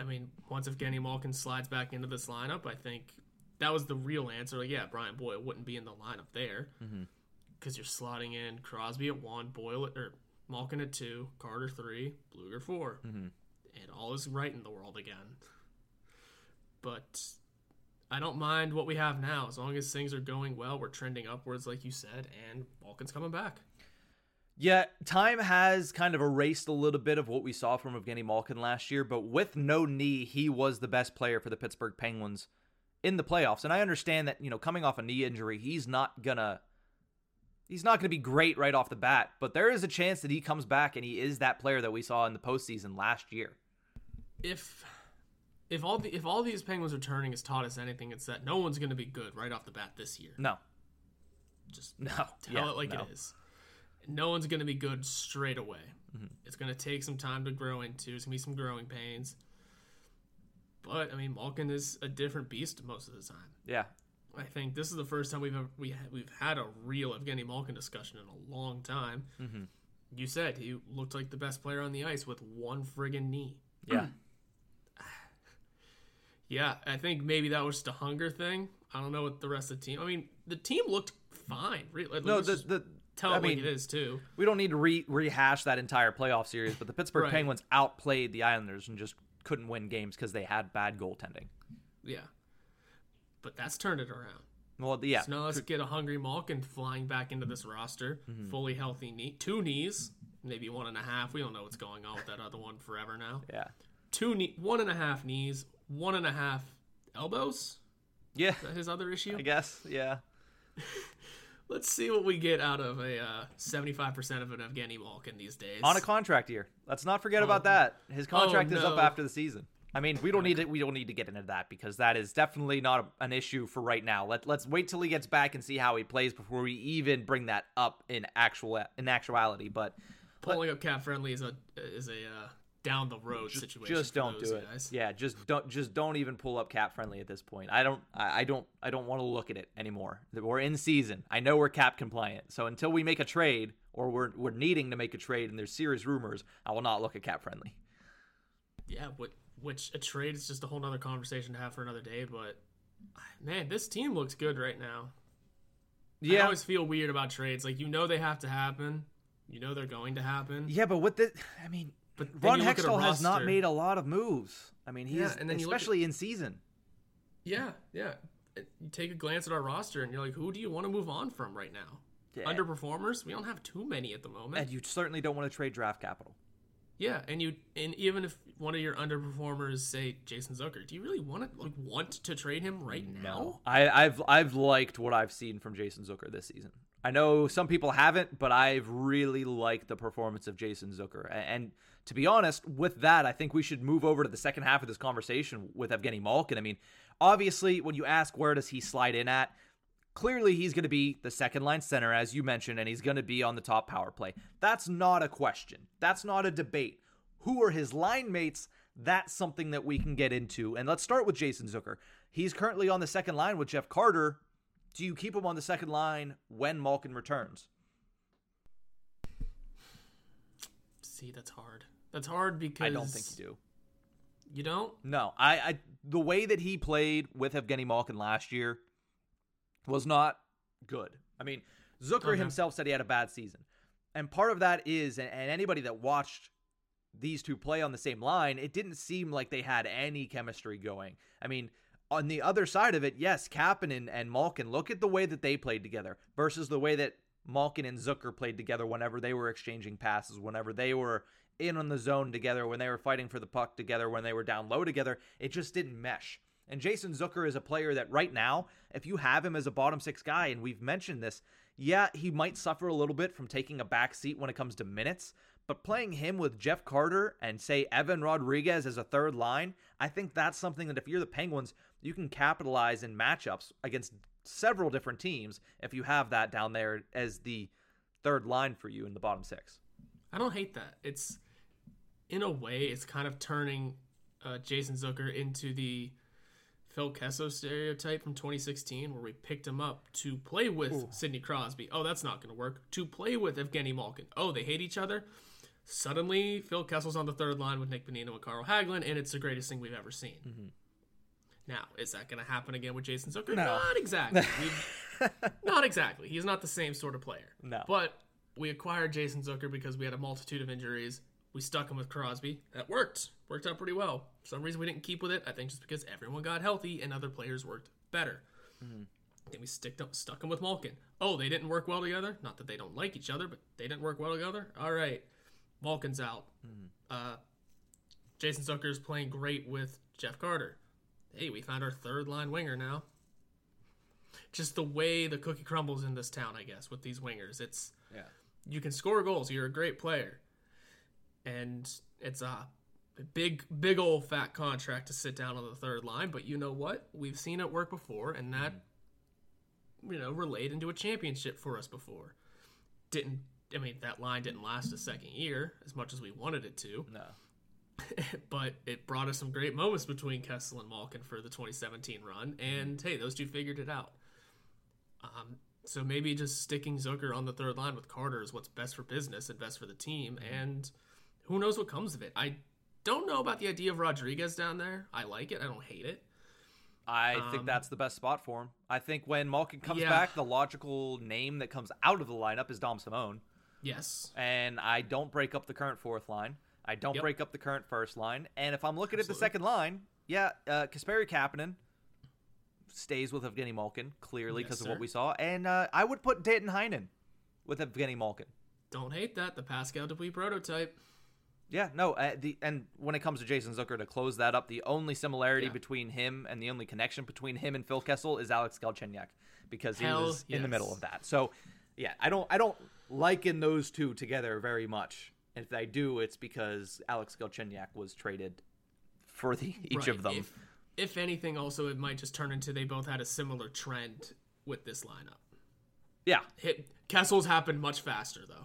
I mean, once Evgeny Malkin slides back into this lineup, I think that was the real answer. Like, yeah, Brian Boyle wouldn't be in the lineup there because mm-hmm. you're slotting in Crosby at one, Boyle at, or Malkin at two, Carter three, Blueger four, mm-hmm. and all is right in the world again. But I don't mind what we have now as long as things are going well. We're trending upwards, like you said, and Malkin's coming back. Yeah, time has kind of erased a little bit of what we saw from Evgeny Malkin last year, but with no knee, he was the best player for the Pittsburgh Penguins in the playoffs. And I understand that, you know, coming off a knee injury, he's not gonna he's not gonna be great right off the bat, but there is a chance that he comes back and he is that player that we saw in the postseason last year. If if all the if all these Penguins returning has taught us anything, it's that no one's gonna be good right off the bat this year. No. Just no. tell yeah, it like no. it is. No one's going to be good straight away. Mm-hmm. It's going to take some time to grow into. There's going to be some growing pains. But, I mean, Malkin is a different beast most of the time. Yeah. I think this is the first time we've ever, we, we've had a real Evgeny Malkin discussion in a long time. Mm-hmm. You said he looked like the best player on the ice with one friggin' knee. Yeah. yeah, I think maybe that was just a hunger thing. I don't know what the rest of the team... I mean, the team looked fine. Really. No, the... the Tell I it mean, like it is, too. We don't need to re- rehash that entire playoff series, but the Pittsburgh Right. Penguins outplayed the Islanders and just couldn't win games because they had bad goaltending. Yeah. But that's turned it around. Well, yeah. So now let's get a hungry Malkin flying back into this roster. Mm-hmm. Fully healthy knee. Two knees. Maybe one and a half. We don't know what's going on with that other one forever now. Yeah. Two knee, one and a half knees. One and a half elbows. Yeah. Is that his other issue? I guess, yeah. Let's see what we get out of a uh, seventy-five percent of an Evgeny Malkin these days. On a contract year. Let's not forget Oh. about that. His contract Oh, is up no. after the season. I mean, we don't need to, we don't need to get into that because that is definitely not a, an issue for right now. Let let's wait till he gets back and see how he plays before we even bring that up in actual in actuality. But Pulling up cap friendly is a is a uh, down the road just, situation. just for don't those do it. guys. Yeah, just don't just don't even pull up cap friendly at this point. I don't I, I don't I don't want to look at it anymore. We're in season. I know we're cap compliant. So until we make a trade or we're we're needing to make a trade and there's serious rumors, I will not look at cap friendly. Yeah, what, which a trade is just a whole nother conversation to have for another day. But man, this team looks good right now. I Yeah. always feel weird about trades. Like, you know they have to happen. You know they're going to happen. Yeah, but with the I mean But then Ron you look at a Hextall has not roster- made a lot of moves. I mean, he's Yeah, and then you look especially in season. Yeah, yeah. You take a glance at our roster and you're like, who do you want to move on from right now? Yeah. Underperformers? We don't have too many at the moment. And you certainly don't want to trade draft capital. Yeah, and you and even if one of your underperformers, say Jason Zucker, do you really want to like want to trade him right now? I, I've I've liked what I've seen from Jason Zucker this season. I know some people haven't, but I've really liked the performance of Jason Zucker. And, and to be honest, with that, I think we should move over to the second half of this conversation with Evgeny Malkin. I mean, obviously, when you ask where does he slide in at, clearly he's going to be the second line center, as you mentioned, and he's going to be on the top power play. That's not a question. That's not a debate. Who are his line mates? That's something that we can get into. And let's start with Jason Zucker. He's currently on the second line with Jeff Carter. Do you keep him on the second line when Malkin returns? See, that's hard. That's hard because I don't think you do. You don't? No, I, I the way that he played with Evgeny Malkin last year was not good. I mean, Zucker Okay. himself said he had a bad season. And part of that is, and, and anybody that watched these two play on the same line, it didn't seem like they had any chemistry going. I mean, on the other side of it, yes, Kapanen and Malkin, look at the way that they played together versus the way that Malkin and Zucker played together whenever they were exchanging passes, whenever they were in on the zone together, when they were fighting for the puck together, when they were down low together. It just didn't mesh. And Jason Zucker is a player that right now, if you have him as a bottom six guy, and we've mentioned this, yeah, he might suffer a little bit from taking a back seat when it comes to minutes, but playing him with Jeff Carter and, say, Evan Rodriguez as a third line, I think that's something that if you're the Penguins, you can capitalize in matchups against several different teams if you have that down there as the third line for you in the bottom six. I don't hate that. It's, in a way, it's kind of turning uh, Jason Zucker into the Phil Kessel stereotype from twenty sixteen, where we picked him up to play with Sidney Crosby. Oh, that's not going to work. To play with Evgeny Malkin. Oh, they hate each other. Suddenly, Phil Kessel's on the third line with Nick Bonino and Carl Hagelin, and it's the greatest thing we've ever seen. Mm-hmm. Now, is that going to happen again with Jason Zucker? No. Not exactly. Not exactly. He's not the same sort of player. No. But we acquired Jason Zucker because we had a multitude of injuries. We stuck him with Crosby. That worked. Worked out pretty well. For some reason, we didn't keep with it. I think just because everyone got healthy and other players worked better. Mm-hmm. Then we sticked up, stuck him with Malkin. Oh, they didn't work well together? Not that they don't like each other, but they didn't work well together? All right. Malkin's out. Mm-hmm. Uh, Jason Zucker's playing great with Jeff Carter. Hey, we found our third line winger now. Just the way the cookie crumbles in this town, I guess, with these wingers. It's yeah. You can score goals. You're a great player. And it's a big, big old fat contract to sit down on the third line. But you know what? We've seen it work before, and that, mm-hmm. you know, relayed into a championship for us before. Didn't, I mean, that line didn't last a second year as much as we wanted it to. No. But it brought us some great moments between Kessel and Malkin for the twenty seventeen run. And, hey, those two figured it out. Um, so maybe just sticking Zucker on the third line with Carter is what's best for business and best for the team. Mm-hmm. And who knows what comes of it. I don't know about the idea of Rodriguez down there. I like it. I don't hate it. I um, think that's the best spot for him. I think when Malkin comes yeah. back, the logical name that comes out of the lineup is Dom Simone. Yes. And I don't break up the current fourth line. I don't yep. break up the current first line. And if I'm looking Absolutely. at the second line, yeah, uh, Kasperi Kapanen stays with Evgeny Malkin, clearly, because yes, of what we saw. And uh, I would put Danton Heinen with Evgeny Malkin. Don't hate that. The Pascal Dupuis prototype. Yeah, no, uh, the and when it comes to Jason Zucker, to close that up, the only similarity yeah. between him and the only connection between him and Phil Kessel is Alex Galchenyuk, because he Hell was yes. in the middle of that. So, yeah, I don't I don't liken those two together very much. And if I do, it's because Alex Galchenyuk was traded for the each right. of them. If, if anything, also, it might just turn into they both had a similar trend with this lineup. Yeah. Hit, Kessel's happened much faster, though.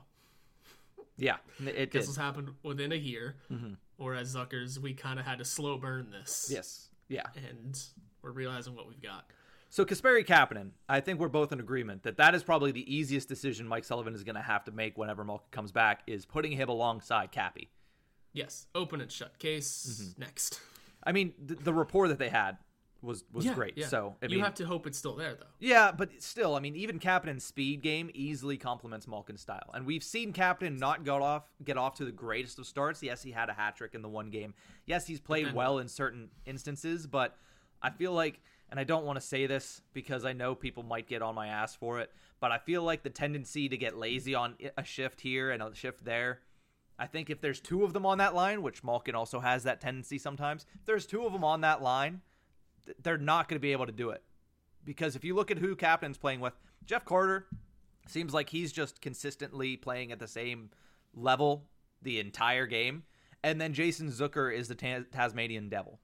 Yeah, it Kessel's did. happened within a year, mm-hmm. whereas Zucker's, we kind of had to slow burn this. Yes, yeah. And we're realizing what we've got. So Kasperi Kapanen, I think we're both in agreement that that is probably the easiest decision Mike Sullivan is going to have to make whenever Malkin comes back, is putting him alongside Cappy. Yes, open and shut case. Mm-hmm. Next. I mean, the, the rapport that they had was was yeah, great. Yeah. So I you mean, have to hope it's still there, though. Yeah, but still, I mean, even Kapanen's speed game easily complements Malkin's style, and we've seen Kapanen not get off get off to the greatest of starts. Yes, he had a hat trick in the one game. Yes, he's played then, well in certain instances, but I feel like, and I don't want to say this because I know people might get on my ass for it, but I feel like the tendency to get lazy on a shift here and a shift there. I think if there's two of them on that line, which Malkin also has that tendency sometimes, if there's two of them on that line, they're not going to be able to do it. Because if you look at who Kapanen's playing with, Jeff Carter seems like he's just consistently playing at the same level the entire game. And then Jason Zucker is the Tas- Tasmanian Devil.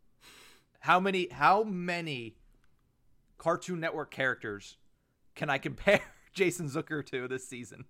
How many how many Cartoon Network characters can I compare Jason Zucker to this season?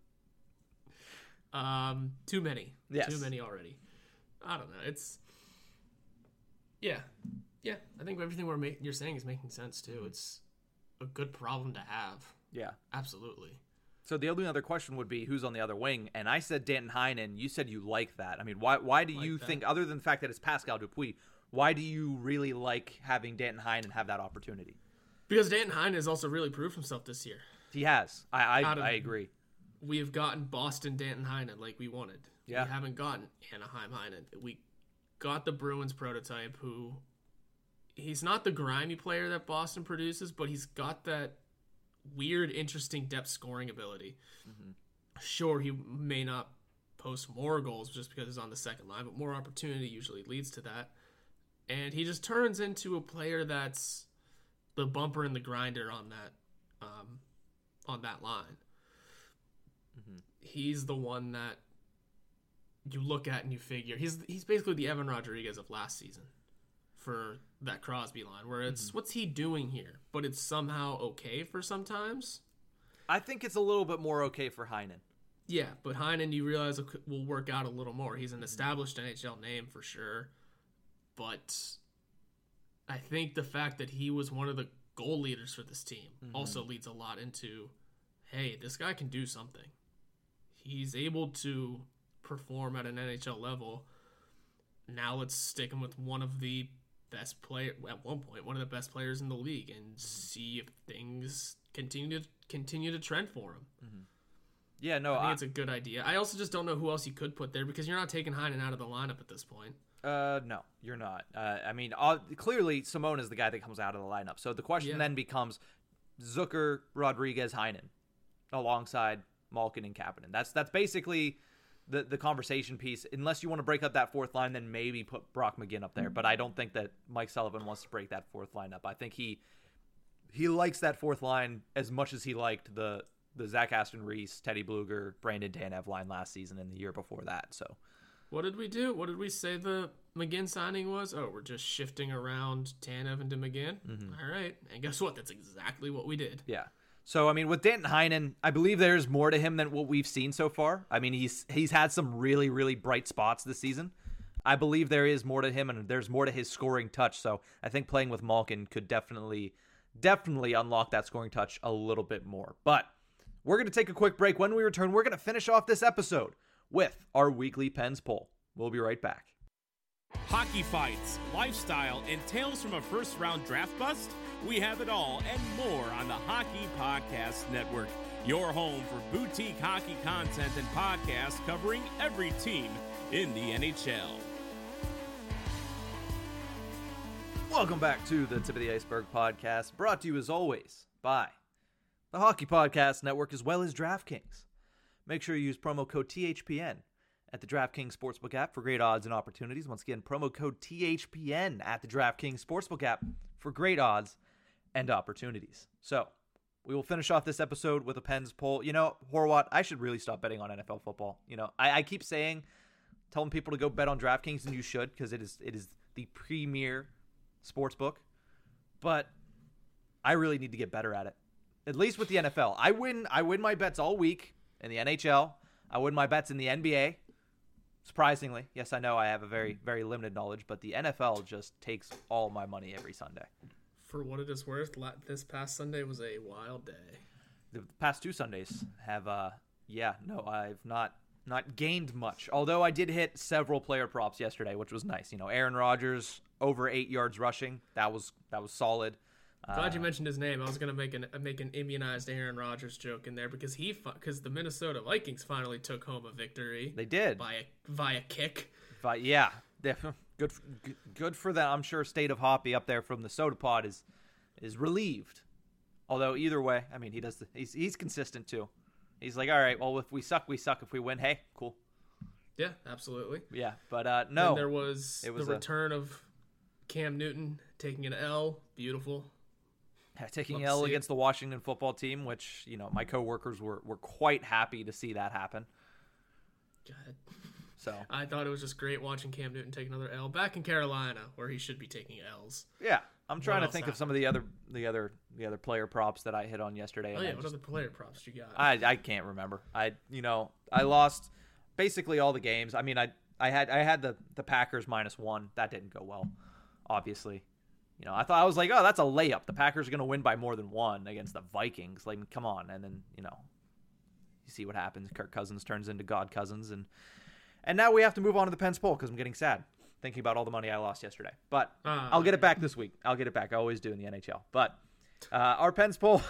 Um, too many. Yes. Too many already. I don't know. It's yeah, yeah. I think everything we're ma- you're saying is making sense too. It's a good problem to have. Yeah, absolutely. So the only other question would be who's on the other wing, and I said Danton Heinen. You said you like that. I mean, why? Why do like you that. think, other than the fact that it's Pascal Dupuis, why do you really like having Danton Heinen have that opportunity? Because Danton Heinen has also really proved himself this year. He has. I I, of, I agree. We have gotten Boston Danton Heinen like we wanted. Yeah. We haven't gotten Anaheim Heinen. We got the Bruins prototype, who he's not the grimy player that Boston produces, but he's got that weird, interesting depth scoring ability. Mm-hmm. Sure, he may not post more goals just because he's on the second line, but more opportunity usually leads to that. And he just turns into a player that's the bumper and the grinder on that um, on that line. Mm-hmm. He's the one that you look at and you figure he's he's basically the Evan Rodriguez of last season for that Crosby line, where it's mm-hmm. what's he doing here, but it's somehow okay for sometimes. I think it's a little bit more okay for Heinen. Yeah, but Heinen, you realize, will work out a little more. He's an established N H L name for sure, but I think the fact that he was one of the goal leaders for this team mm-hmm. also leads a lot into, hey, this guy can do something. He's able to perform at an N H L level. Now let's stick him with one of the best player at one point, one of the best players in the league, and see if things continue to continue to trend for him. Mm-hmm. Yeah, no, I think I, it's a good idea. I also just don't know who else you could put there because you're not taking Heinen out of the lineup at this point. Uh, no, you're not. Uh, I mean, uh, clearly Simone is the guy that comes out of the lineup. So the question Yeah. then becomes Zucker, Rodriguez, Heinen, alongside Malkin and Kapanen. That's that's basically the the conversation piece. Unless you want to break up that fourth line, then maybe put Brock McGinn up there. But I don't think that Mike Sullivan wants to break that fourth line up. I think he he likes that fourth line as much as he liked the the Zach Aston Reese, Teddy Bluger, Brandon Tanev line last season and the year before that. So. What did we do? What did we say the McGinn signing was? Oh, we're just shifting around Tanev into McGinn? Mm-hmm. All right. And guess what? That's exactly what we did. Yeah. So, I mean, with Danton Heinen, I believe there's more to him than what we've seen so far. I mean, he's he's had some really, really bright spots this season. I believe there is more to him, and there's more to his scoring touch. So I think playing with Malkin could definitely, definitely unlock that scoring touch a little bit more. But we're going to take a quick break. When we return, we're going to finish off this episode with our weekly Pens poll. We'll be right back. Hockey fights, lifestyle, and tales from a first-round draft bust? We have it all and more on the Hockey Podcast Network, your home for boutique hockey content and podcasts covering every team in the N H L. Welcome back to the Tip of the Iceberg podcast, brought to you as always by the Hockey Podcast Network as well as DraftKings. Make sure you use promo code T H P N at the DraftKings Sportsbook app for great odds and opportunities. Once again, promo code T H P N at the DraftKings Sportsbook app for great odds and opportunities. So, we will finish off this episode with a Pens poll. You know, Horwat, I should really stop betting on N F L football. You know, I, I keep saying, telling people to go bet on DraftKings, and you should, because it is it is the premier sportsbook. But I really need to get better at it. At least with the N F L. I win I win my bets all week in the N H L. I win my bets in the N B A. Surprisingly. Yes, I know I have a very, very limited knowledge, but the N F L just takes all my money every Sunday. For what it is worth, this past Sunday was a wild day. The past two Sundays have, uh, yeah, no, I've not not gained much. Although I did hit several player props yesterday, which was nice. You know, Aaron Rodgers over eight yards rushing. That was that was solid. Glad uh, you mentioned his name. I was gonna make an make an immunized Aaron Rodgers joke in there because he because the Minnesota Vikings finally took home a victory. They did by a, via kick. But yeah, good good for them. I'm sure State of Hoppy up there from the Soda Pod is is relieved. Although either way, I mean he does the, he's he's consistent too. He's like, all right, well if we suck, we suck. If we win, hey, cool. Yeah, absolutely. Yeah, but uh, no, and there was, it was the a, return of Cam Newton taking an L. Beautiful. Yeah, taking Love L against it. The Washington football team, which, you know, my coworkers were, were quite happy to see that happen. God. So I thought it was just great watching Cam Newton take another L back in Carolina, where he should be taking L's. Yeah, I'm trying What to think happened? of some of the other the other the other player props that I hit on yesterday. Oh and yeah, I what just, other player props you got? I I can't remember. I you know I lost basically all the games. I mean I I had I had the the Packers minus one. That didn't go well, obviously. You know, I thought I was like, oh, that's a layup. The Packers are going to win by more than one against the Vikings. Like, come on. And then, you know, you see what happens. Kirk Cousins turns into God Cousins. And and now we have to move on to the Pens poll because I'm getting sad thinking about all the money I lost yesterday. But uh, I'll get it back this week. I'll get it back. I always do in the N H L. But uh, our Pens poll,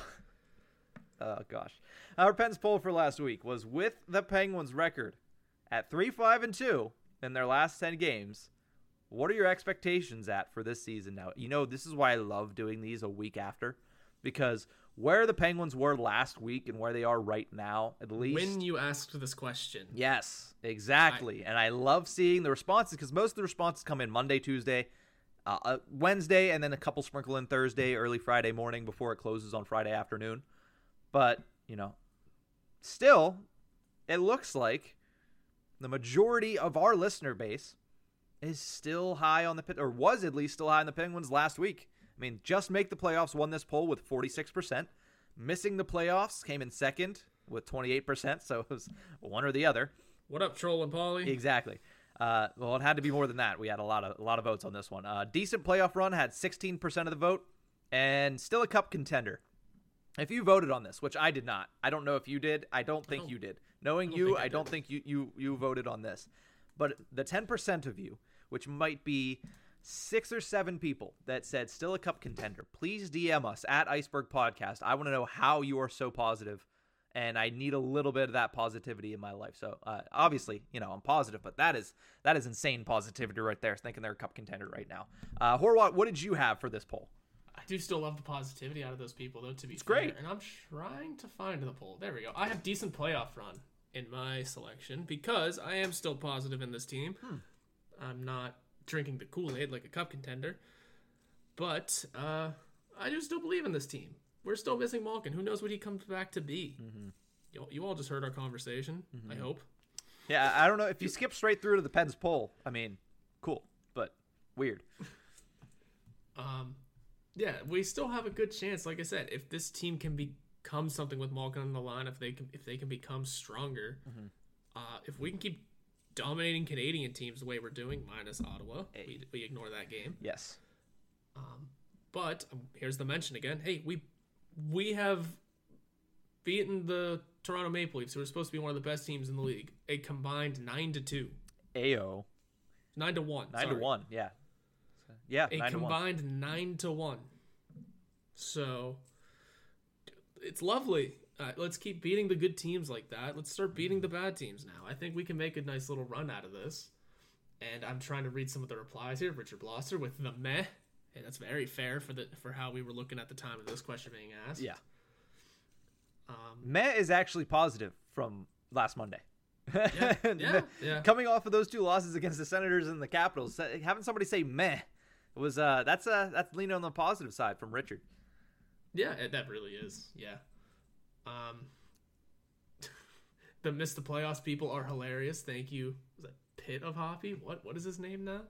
oh, gosh. Our Pens poll for last week was with the Penguins record at three five and two in their last ten games. What are your expectations at for this season now? You know, this is why I love doing these a week after, because where the Penguins were last week and where they are right now, at least. When you asked this question. Yes, exactly. I, and I love seeing the responses because most of the responses come in Monday, Tuesday, uh, uh, Wednesday, and then a couple sprinkle in Thursday, early Friday morning before it closes on Friday afternoon. But, you know, still, it looks like the majority of our listener base is still high on the – or was at least still high on the Penguins last week. I mean, just make the playoffs won this poll with forty-six percent. Missing the playoffs came in second with twenty-eight percent, so it was one or the other. What up, Troll and Paulie? Exactly. Uh, well, it had to be more than that. We had a lot of a lot of votes on this one. Uh, decent playoff run had sixteen percent of the vote, and still a cup contender. If you voted on this, which I did not, I don't know if you did. I don't think don't- you did. Knowing I don't you, think I I don't did. think you, you you voted on this. But the ten percent of you, which might be six or seven people that said still a cup contender, please D M us at Iceberg Podcast. I want to know how you are so positive, and I need a little bit of that positivity in my life. So uh, obviously, you know, I'm positive, but that is that is insane positivity right there, thinking they're a cup contender right now. Uh, Horwat, what did you have for this poll? I do still love the positivity out of those people, though, to be It's fair. great. And I'm trying to find the poll. There we go. I have decent playoff run in my selection because I am still positive in this team. Hmm. I'm not drinking the Kool-Aid like a cup contender. But uh, I do still believe in this team. We're still missing Malkin. Who knows what he comes back to be? Mm-hmm. You, you all just heard our conversation, I hope. Yeah, I don't know. If you skip straight through to the Pens poll, I mean, cool, but weird. Um, yeah, we still have a good chance. Like I said, if this team can become something with Malkin on the line, if they can, if they can become stronger, Mm-hmm. uh, if we can keep dominating Canadian teams the way we're doing, minus Ottawa, we, we ignore that game. Yes. Um, but um, here's the mention again. Hey, we we have beaten the Toronto Maple Leafs, who are supposed to be one of the best teams in the league, a combined nine to two, Ayo. nine to one, Nine sorry. to one, yeah. Yeah, a nine to one. combined nine to one. So it's lovely. Uh, let's keep beating the good teams like that. Let's start beating the bad teams now. I think we can make a nice little run out of this. And I'm trying to read some of the replies here. Richard Blosser with the meh, and that's very fair for the for how we were looking at the time of this question being asked. Yeah. Um, Meh is actually positive from last Monday. Yeah, yeah, yeah. Coming off of those two losses against the Senators and the Capitals, having somebody say meh was uh that's uh that's leaning on the positive side from Richard. Yeah, it- that really is. Yeah. Um, the miss the playoffs people are hilarious. Thank you. Was that Pit of Hoppy? What what is his name now?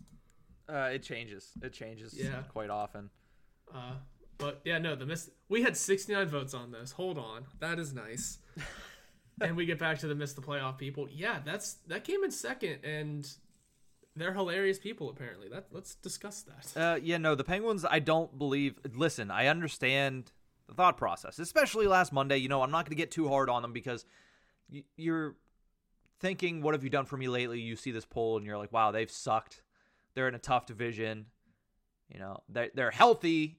Uh, it changes. It changes Yeah. quite often. Uh, but yeah, no, the miss. We had sixty-nine votes on this. Hold on, that is nice. And we get back to the miss the playoff people. Yeah, that's that came in second, and they're hilarious people apparently. That let's discuss that. Uh, yeah, no, the Penguins, I don't believe. Listen, I understand the thought process, especially last Monday. You know, I'm not going to get too hard on them because y- you're thinking, what have you done for me lately? You see this poll and you're like, wow, they've sucked. They're in a tough division. You know, they're, they're healthy.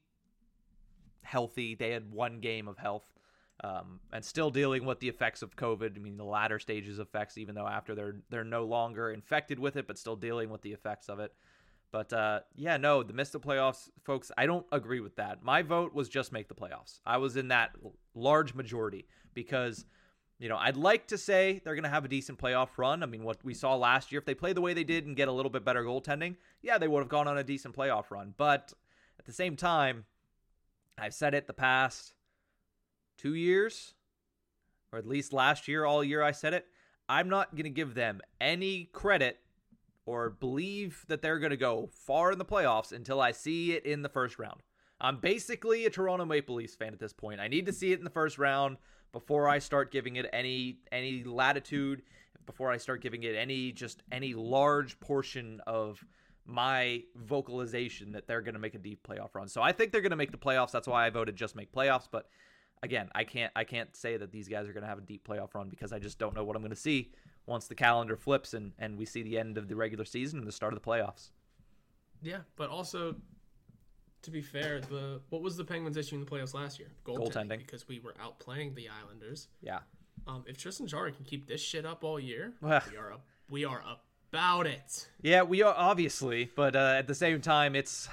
Healthy. They had one game of health. Um, and still dealing with the effects of COVID. I mean, the latter stages of effects, even though after they're they're no longer infected with it, but still dealing with the effects of it. But uh, yeah, no, the miss the playoffs, folks, I don't agree with that. My vote was just make the playoffs. I was in that large majority because, you know, I'd like to say they're going to have a decent playoff run. I mean, what we saw last year, if they play the way they did and get a little bit better goaltending, yeah, they would have gone on a decent playoff run. But at the same time, I've said it the past two years, or at least last year, all year I said it, I'm not going to give them any credit or believe that they're going to go far in the playoffs until I see it in the first round. I'm basically a Toronto Maple Leafs fan at this point. I need to see it in the first round before I start giving it any any latitude, before I start giving it any just any large portion of my vocalization that they're going to make a deep playoff run. So I think they're going to make the playoffs. That's why I voted just make playoffs. But again, I can't I can't say that these guys are going to have a deep playoff run because I just don't know what I'm going to see once the calendar flips and, and we see the end of the regular season and the start of the playoffs. Yeah, but also, to be fair, the what was the Penguins' issue in the playoffs last year? Goaltending, Goaltending. because we were outplaying the Islanders. Yeah. Um, if Tristan Jarry can keep this shit up all year, Well. we are up, we are about it. Yeah, we are obviously, but uh, at the same time, it's,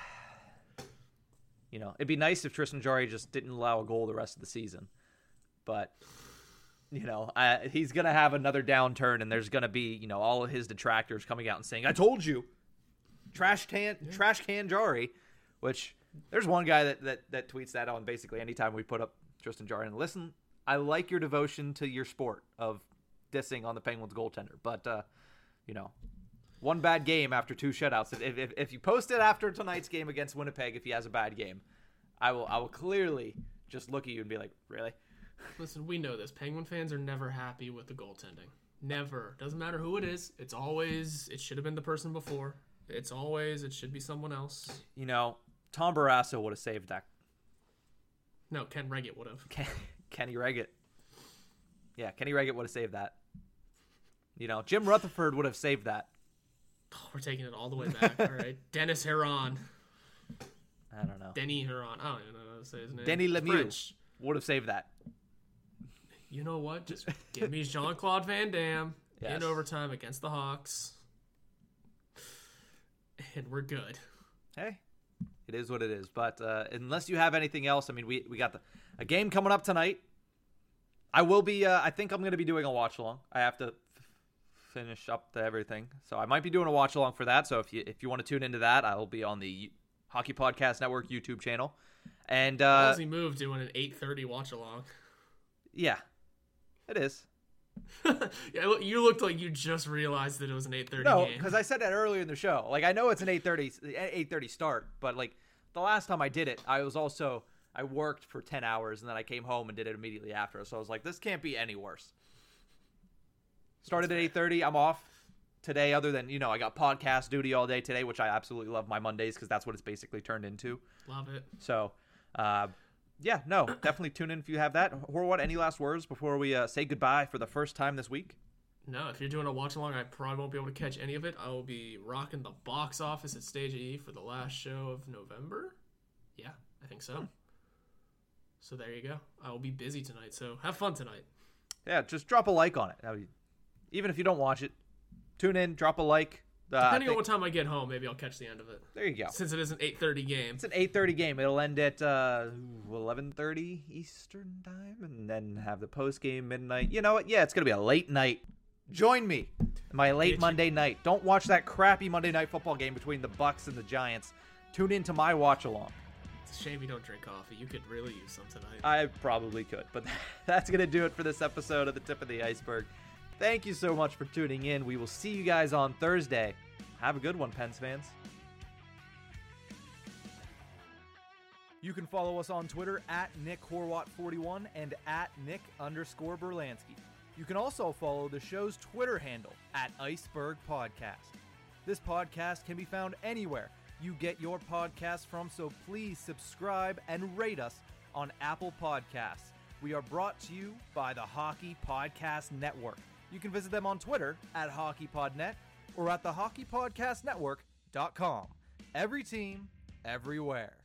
you know, it'd be nice if Tristan Jarry just didn't allow a goal the rest of the season. But, you know, uh, he's going to have another downturn, and there's going to be, you know, all of his detractors coming out and saying, I told you, trash can, yeah. trash can Jarry, which there's one guy that, that, that tweets that on basically anytime we put up Tristan Jarry. And listen, I like your devotion to your sport of dissing on the Penguins goaltender, but, uh, you know, one bad game after two shutouts. If, if if you post it after tonight's game against Winnipeg, if he has a bad game, I will I will clearly just look at you and be like, really? Listen, we know this. Penguin fans are never happy with the goaltending. Never. Doesn't matter who it is. It's always, it should have been the person before. It's always, it should be someone else. You know, Tom Barrasso would have saved that. No, Ken Reggett would have. Ken, Kenny Reggett. Yeah, Kenny Reggett would have saved that. You know, Jim Rutherford would have saved that. Oh, we're taking it all the way back. All right. Dennis Heron. I don't know. Denny Heron. I don't even know how to say his name. Denny Lemieux French. would have saved that. You know what? Just give me Jean-Claude Van Damme Yes. in overtime against the Hawks. And we're good. Hey, it is what it is. But uh, unless you have anything else, I mean, we, we got the a game coming up tonight. I will be, uh, I think I'm going to be doing a watch along. I have to f- finish up the everything. So I might be doing a watch along for that. So if you if you want to tune into that, I'll be on the Hockey Podcast Network YouTube channel. And uh, Ballsy move doing an eight thirty watch along. yeah, it is. Yeah, look, you looked like you just realized that it was an eight thirty No, game. because I said that earlier in the show. Like, I know it's an eight thirty eight thirty start, but like the last time I did it, I was also I worked for ten hours and then I came home and did it immediately after. So I was like, this can't be any worse. Started at eight thirty. I'm off today, other than, you know, I got podcast duty all day today, which I absolutely love my Mondays because that's what it's basically turned into. Love it. So, uh, yeah, no, definitely tune in if you have that. Or what? Any last words before we uh, say goodbye for the first time this week? No, if you're doing a watch along, I probably won't be able to catch any of it. I will be rocking the box office at Stage E for the last show of November. Yeah, I think so. So there you go. I will be busy tonight, so have fun tonight. Yeah, just drop a like on it. I mean, even if you don't watch it, tune in, drop a like. Uh, Depending think, on what time I get home, maybe I'll catch the end of it. There you go. Since it is an eight thirty game. It's an eight thirty game. It'll end at uh, eleven thirty Eastern time, and then have the post game midnight. You know what? Yeah, it's gonna be a late night. Join me, my late Bitch. Monday night. Don't watch that crappy Monday night football game between the Bucks and the Giants. Tune into my watch along. It's a shame you don't drink coffee. You could really use some tonight. I probably could, but that's gonna do it for this episode of The Tip of the Iceberg. Thank you so much for tuning in. We will see you guys on Thursday. Have a good one, Pens fans. You can follow us on Twitter at Nick Horwat forty-one and at Nick underscore Berlansky. You can also follow the show's Twitter handle at Iceberg Podcast. This podcast can be found anywhere you get your podcasts from, so please subscribe and rate us on Apple Podcasts. We are brought to you by the Hockey Podcast Network. You can visit them on Twitter at HockeyPodNet or at the hockey podcast network dot com. Every team, everywhere.